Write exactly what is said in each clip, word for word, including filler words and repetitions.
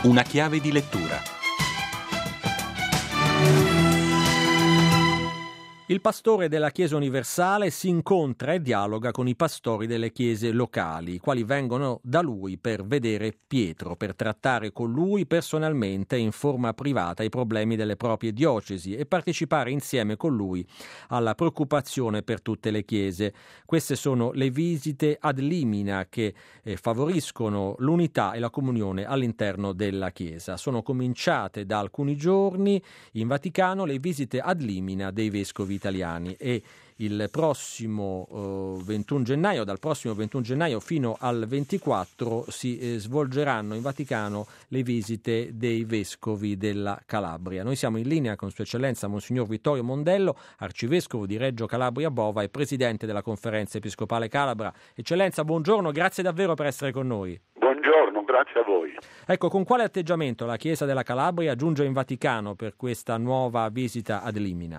Una chiave di lettura. Il pastore della Chiesa Universale si incontra e dialoga con i pastori delle chiese locali, i quali vengono da lui per vedere Pietro, per trattare con lui personalmente in forma privata i problemi delle proprie diocesi e partecipare insieme con lui alla preoccupazione per tutte le chiese. Queste sono le visite ad limina che eh, favoriscono l'unità e la comunione all'interno della Chiesa. Sono cominciate da alcuni giorni in Vaticano le visite ad limina dei vescovi italiani e il prossimo eh, ventuno gennaio, dal prossimo ventuno gennaio fino al ventiquattro si eh, svolgeranno in Vaticano le visite dei vescovi della Calabria. Noi siamo in linea con Sua Eccellenza Monsignor Vittorio Mondello, arcivescovo di Reggio Calabria Bova e presidente della Conferenza Episcopale Calabra. Eccellenza, buongiorno, grazie davvero per essere con noi. Buongiorno, grazie a voi. Ecco, con quale atteggiamento la Chiesa della Calabria giunge in Vaticano per questa nuova visita ad limina?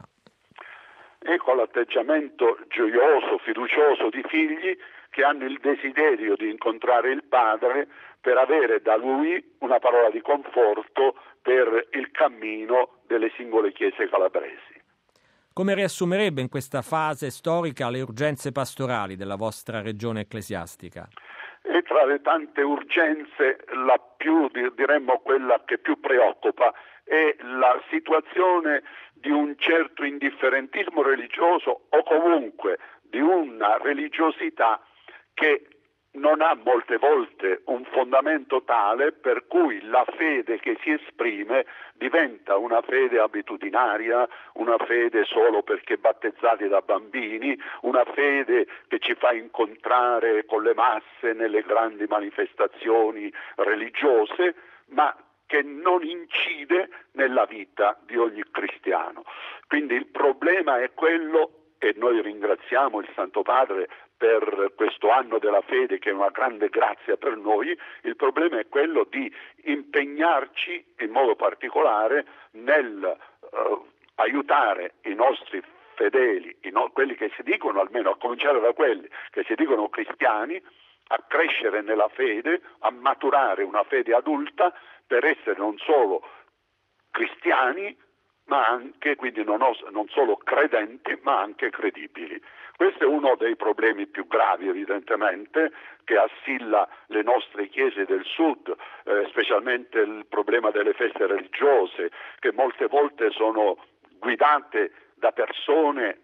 Ecco l'atteggiamento gioioso, fiducioso di figli che hanno il desiderio di incontrare il Padre per avere da Lui una parola di conforto per il cammino delle singole chiese calabresi. Come riassumerebbe in questa fase storica le urgenze pastorali della vostra regione ecclesiastica? E tra le tante urgenze, la più, diremmo quella che più preoccupa, è la situazione di un certo indifferentismo religioso o comunque di una religiosità che non ha molte volte un fondamento tale per cui la fede che si esprime diventa una fede abitudinaria, una fede solo perché battezzati da bambini, una fede che ci fa incontrare con le masse nelle grandi manifestazioni religiose, ma che non incide nella vita di ogni cristiano. Quindi il problema è quello, e noi ringraziamo il Santo Padre per questo anno della fede che è una grande grazia per noi, il problema è quello di impegnarci in modo particolare nel eh, aiutare i nostri fedeli, i no, quelli che si dicono, almeno a cominciare da quelli che si dicono cristiani, a crescere nella fede, a maturare una fede adulta per essere non solo cristiani, ma anche, quindi non, os- non solo credenti, ma anche credibili. Questo è uno dei problemi più gravi, evidentemente, che assilla le nostre chiese del sud, eh, specialmente il problema delle feste religiose, che molte volte sono guidate da persone,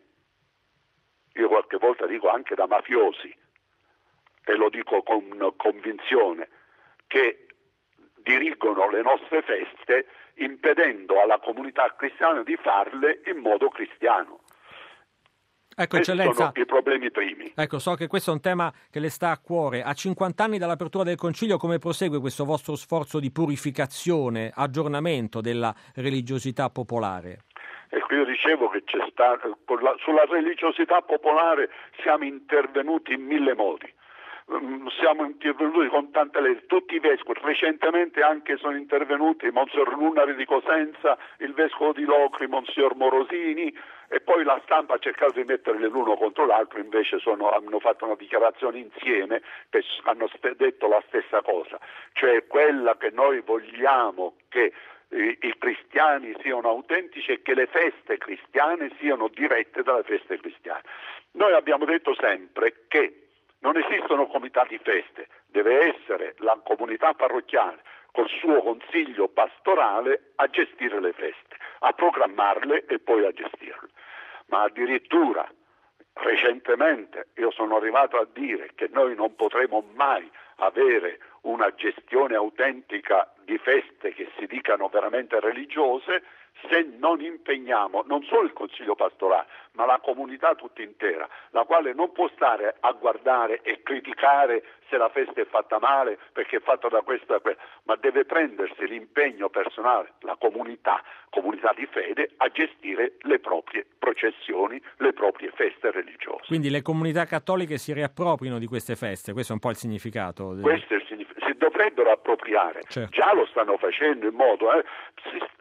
io qualche volta dico anche da mafiosi, e lo dico con convinzione, che dirigono le nostre feste impedendo alla comunità cristiana di farle in modo cristiano. Ecco, Questi Eccellenza, sono i problemi primi. Ecco, so che questo è un tema che le sta a cuore. A cinquanta anni dall'apertura del Concilio, come prosegue questo vostro sforzo di purificazione, aggiornamento della religiosità popolare? Ecco, io dicevo che c'è sta, con la, sulla religiosità popolare siamo intervenuti in mille modi. Siamo intervenuti con tante leggi, tutti i vescovi, recentemente anche sono intervenuti Monsignor Nunari di Cosenza, il vescovo di Locri, Monsignor Morosini, e poi la stampa ha cercato di metterli l'uno contro l'altro, invece sono, hanno fatto una dichiarazione insieme che hanno st- detto la stessa cosa, cioè quella che noi vogliamo che i, i cristiani siano autentici e che le feste cristiane siano dirette dalle feste cristiane. Noi abbiamo detto sempre che non esistono comitati feste, deve essere la comunità parrocchiale col suo consiglio pastorale a gestire le feste, a programmarle e poi a gestirle. Ma addirittura recentemente io sono arrivato a dire che noi non potremo mai avere una gestione autentica di feste che si dicano veramente religiose se non impegniamo non solo il Consiglio pastorale, ma la comunità tutta intera, la quale non può stare a guardare e criticare se la festa è fatta male perché è fatta da questo e quello, ma deve prendersi l'impegno personale, la comunità, comunità di fede, a gestire le proprie processioni, le proprie feste religiose. Quindi le comunità cattoliche si riappropriano di queste feste, questo è un po' il significato. Questo è il significato, si dovrebbero appropriare, certo. Già lo stanno facendo in modo, eh, si,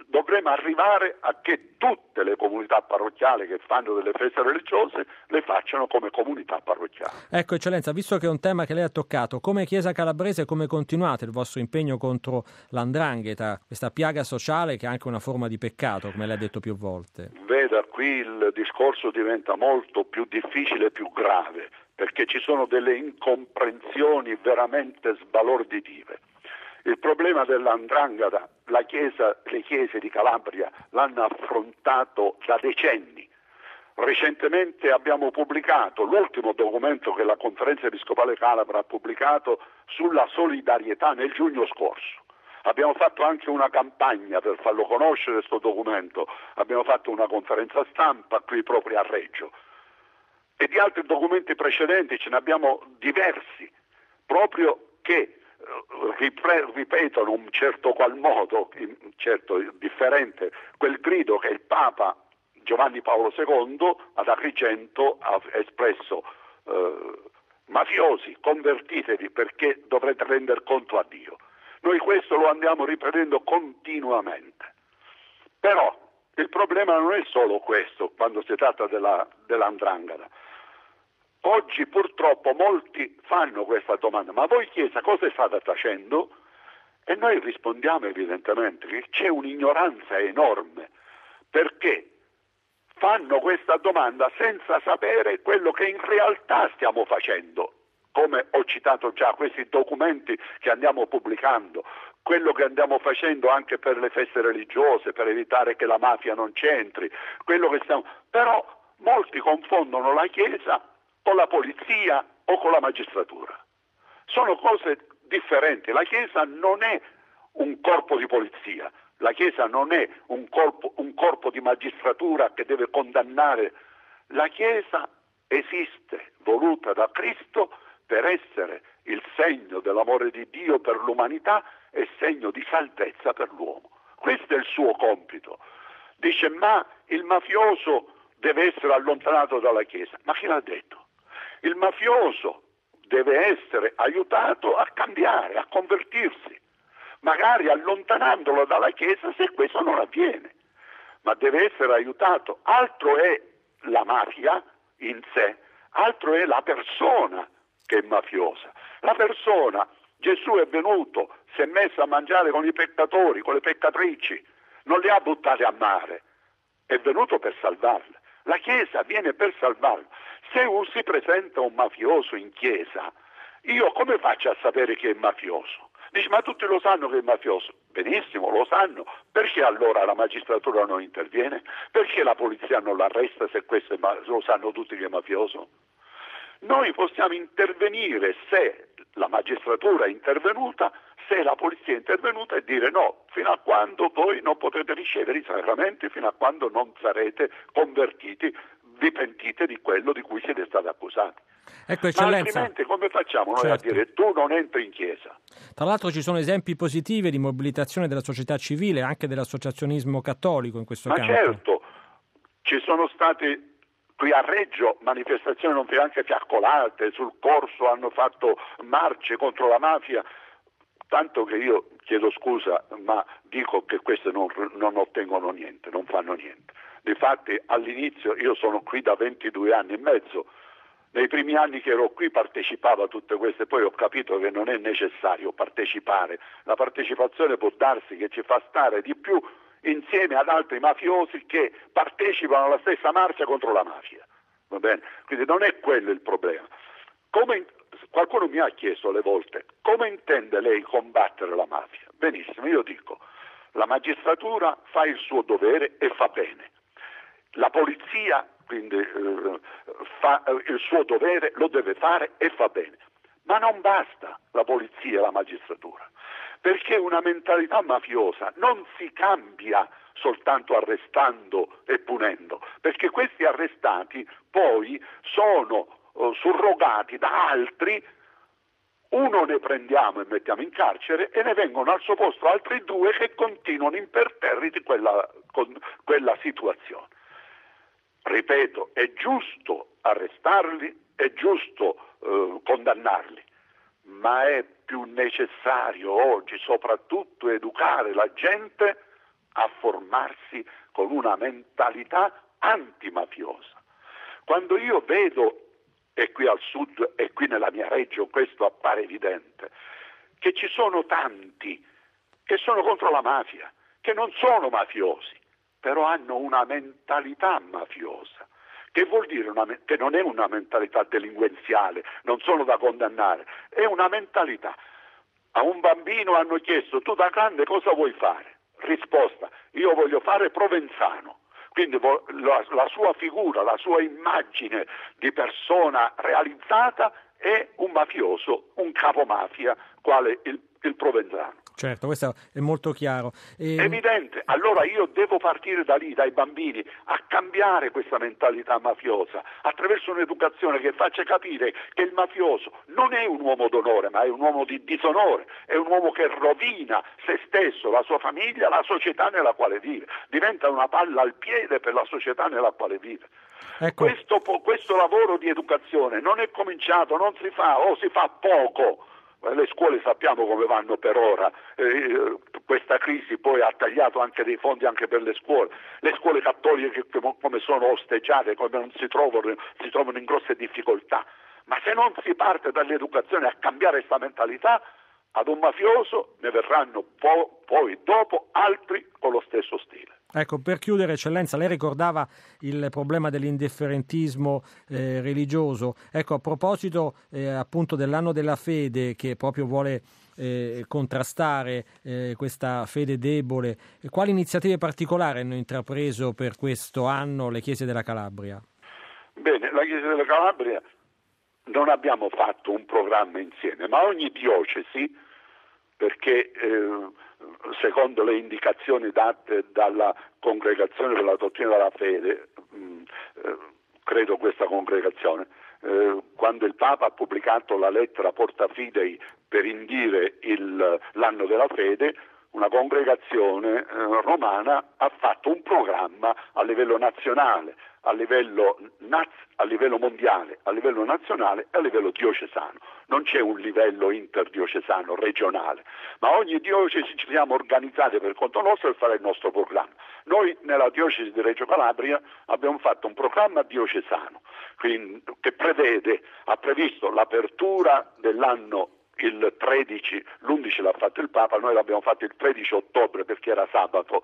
dovremo arrivare a che tutte le comunità parrocchiali che fanno delle feste religiose le facciano come comunità parrocchiali. Ecco, Eccellenza, visto che è un tema che lei ha toccato, come Chiesa Calabrese come continuate il vostro impegno contro l'andrangheta, questa piaga sociale che è anche una forma di peccato, come lei ha detto più volte? Veda, qui il discorso diventa molto più difficile e più grave, perché ci sono delle incomprensioni veramente sbalorditive. Il problema dell'andrangheta, la chiesa, le chiese di Calabria l'hanno affrontato da decenni. Recentemente abbiamo pubblicato l'ultimo documento che la Conferenza Episcopale Calabra ha pubblicato sulla solidarietà nel giugno scorso. Abbiamo fatto anche una campagna per farlo conoscere questo documento, abbiamo fatto una conferenza stampa qui proprio a Reggio. E di altri documenti precedenti ce ne abbiamo diversi, proprio che ripetono un certo qual modo, certo differente, quel grido che il Papa Giovanni Paolo secondo ad Agrigento ha espresso: eh, mafiosi, convertitevi perché dovrete render conto a Dio. Noi questo lo andiamo ripetendo continuamente. Però il problema non è solo questo quando si tratta della, dell'andrangheta. Oggi purtroppo molti fanno questa domanda: ma voi Chiesa cosa state facendo? E noi rispondiamo evidentemente che c'è un'ignoranza enorme, perché fanno questa domanda senza sapere quello che in realtà stiamo facendo. Come ho citato già, questi documenti che andiamo pubblicando, quello che andiamo facendo anche per le feste religiose, per evitare che la mafia non c'entri, quello che stiamo... Però molti confondono la Chiesa con la polizia o con la magistratura. Sono cose differenti. La Chiesa non è un corpo di polizia, la Chiesa non è un corpo, un corpo di magistratura che deve condannare. La Chiesa esiste, voluta da Cristo, per essere il segno dell'amore di Dio per l'umanità e segno di salvezza per l'uomo. Questo è il suo compito. Dice: ma il mafioso deve essere allontanato dalla Chiesa. Ma chi l'ha detto? Il mafioso deve essere aiutato a cambiare, a convertirsi, magari allontanandolo dalla Chiesa se questo non avviene, ma deve essere aiutato. Altro è la mafia in sé, altro è la persona che è mafiosa. La persona, Gesù è venuto, si è messo a mangiare con i peccatori, con le peccatrici, non le ha buttate a mare, è venuto per salvarle. La Chiesa viene per salvarle. Se si presenta un mafioso in Chiesa, io come faccio a sapere che è mafioso? Dici: ma tutti lo sanno che è mafioso. Benissimo, lo sanno. Perché allora la magistratura non interviene? Perché la polizia non l'arresta se questo è ma- lo sanno tutti che è mafioso? Noi possiamo intervenire se la magistratura è intervenuta, se la polizia è intervenuta, e dire: no, fino a quando voi non potete ricevere i sacramenti, fino a quando non sarete convertiti, vi pentite di quello di cui siete stati accusati. Ecco, Ma altrimenti come facciamo noi certo. a dire: tu non entri in Chiesa? Tra l'altro ci sono esempi positivi di mobilitazione della società civile, anche dell'associazionismo cattolico in questo Ma campo. certo, ci sono stati qui a Reggio manifestazioni non anche fiaccolate, sul corso hanno fatto marce contro la mafia, tanto che io chiedo scusa, ma dico che queste non, non ottengono niente, non fanno niente. Difatti all'inizio, io sono qui da ventidue anni e mezzo, nei primi anni che ero qui partecipavo a tutte queste, poi ho capito che non è necessario partecipare, la partecipazione può darsi che ci fa stare di più insieme ad altri mafiosi che partecipano alla stessa marcia contro la mafia. Va bene? Quindi non è quello il problema. Come, qualcuno mi ha chiesto alle volte: come intende lei combattere la mafia? Benissimo, io dico: la magistratura fa il suo dovere e fa bene. La polizia quindi eh, fa eh, il suo dovere, lo deve fare e fa bene. Ma non basta la polizia e la magistratura, perché una mentalità mafiosa non si cambia soltanto arrestando e punendo, perché questi arrestati poi sono uh, surrogati da altri, uno ne prendiamo e mettiamo in carcere e ne vengono al suo posto altri due che continuano imperterriti quella, con quella situazione. Ripeto, è giusto arrestarli, è giusto uh, condannarli, ma è più necessario oggi soprattutto educare la gente a formarsi con una mentalità antimafiosa. Quando io vedo, e qui al sud e qui nella mia regione questo appare evidente, che ci sono tanti che sono contro la mafia, che non sono mafiosi, però hanno una mentalità mafiosa. Che vuol dire una, che non è una mentalità delinquenziale, non sono da condannare, è una mentalità. A un bambino hanno chiesto: tu da grande cosa vuoi fare? Risposta: io voglio fare Provenzano. Quindi la, la sua figura, la sua immagine di persona realizzata è un mafioso, un capomafia, quale il, il Provenzano. Certo, questo è molto chiaro. E... Evidente, allora io devo partire da lì, dai bambini, a cambiare questa mentalità mafiosa, attraverso un'educazione che faccia capire che il mafioso non è un uomo d'onore, ma è un uomo di disonore, è un uomo che rovina se stesso, la sua famiglia, la società nella quale vive, diventa una palla al piede per la società nella quale vive. Ecco. Questo, questo lavoro di educazione non è cominciato, non si fa o si fa poco. Le scuole sappiamo come vanno per ora, eh, questa crisi poi ha tagliato anche dei fondi anche per le scuole, le scuole cattoliche come sono osteggiate, come non si trovano, si trovano in grosse difficoltà, ma se non si parte dall'educazione a cambiare questa mentalità, ad un mafioso ne verranno po- poi dopo altri con lo stesso stile. Ecco, per chiudere, Eccellenza, lei ricordava il problema dell'indifferentismo eh, religioso. Ecco, a proposito eh, appunto dell'anno della fede, che proprio vuole eh, contrastare eh, questa fede debole, quali iniziative particolari hanno intrapreso per questo anno le Chiese della Calabria? Bene, la Chiesa della Calabria non abbiamo fatto un programma insieme, ma ogni diocesi, perché eh, secondo le indicazioni date dalla Congregazione per la Dottrina della Fede, mh, eh, credo questa congregazione, eh, quando il Papa ha pubblicato la lettera Porta Fidei per indire il, l'anno della fede, una congregazione eh, romana ha fatto un programma a livello nazionale, a livello, naz- a livello mondiale, a livello nazionale e a livello diocesano. Non c'è un livello interdiocesano, regionale, ma ogni diocesi ci siamo organizzati per conto nostro per fare il nostro programma. Noi nella diocesi di Reggio Calabria abbiamo fatto un programma diocesano quindi, che prevede, ha previsto l'apertura dell'anno il tredici, l'undici l'ha fatto il Papa, noi l'abbiamo fatto il tredici ottobre perché era sabato.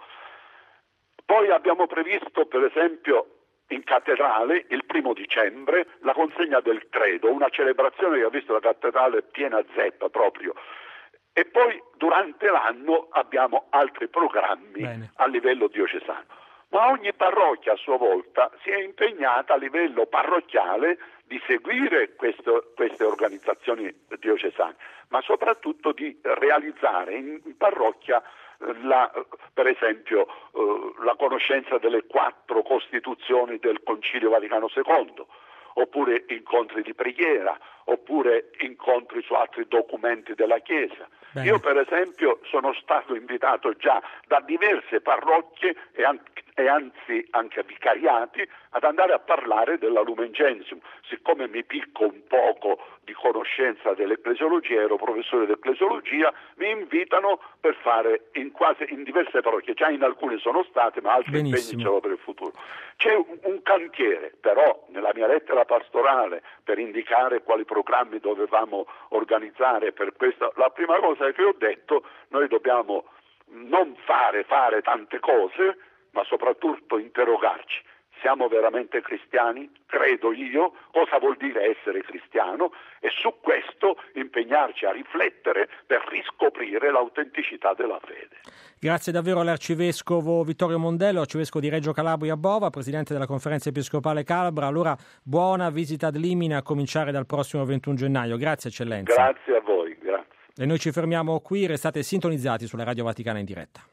Poi abbiamo previsto per esempio in cattedrale il primo dicembre la consegna del credo, una celebrazione che ha visto la cattedrale piena zeppa proprio. E poi durante l'anno abbiamo altri programmi Bene. a livello diocesano. Ma ogni parrocchia a sua volta si è impegnata a livello parrocchiale di seguire questo, queste organizzazioni diocesane, ma soprattutto di realizzare in, in parrocchia la, per esempio eh, la conoscenza delle quattro costituzioni del Concilio Vaticano secondo, oppure incontri di preghiera, oppure incontri su altri documenti della Chiesa. Bene. Io per esempio sono stato invitato già da diverse parrocchie e, an- e anzi anche vicariati ad andare a parlare della Lumen Gentium. Siccome mi picco un poco di conoscenza dell'ecclesiologia, ero professore di ecclesiologia, mi invitano per fare in quasi in diverse parrocchie, già in alcune sono state, ma altri impegni ce l'ho per il futuro. C'è un, un cantiere, però nella mia lettera pastorale per indicare quali programmi dovevamo organizzare per questo, la prima cosa che ho detto, noi dobbiamo non fare fare tante cose, ma soprattutto interrogarci. Siamo veramente cristiani? Credo io. Cosa vuol dire essere cristiano? E su questo impegnarci a riflettere per riscoprire l'autenticità della fede. Grazie davvero all'Arcivescovo Vittorio Mondello, Arcivescovo di Reggio Calabria Bova, Presidente della Conferenza Episcopale Calabra. Allora, buona visita ad Limina a cominciare dal prossimo ventuno gennaio. Grazie Eccellenza. Grazie a voi, grazie. E noi ci fermiamo qui, restate sintonizzati sulla Radio Vaticana in diretta.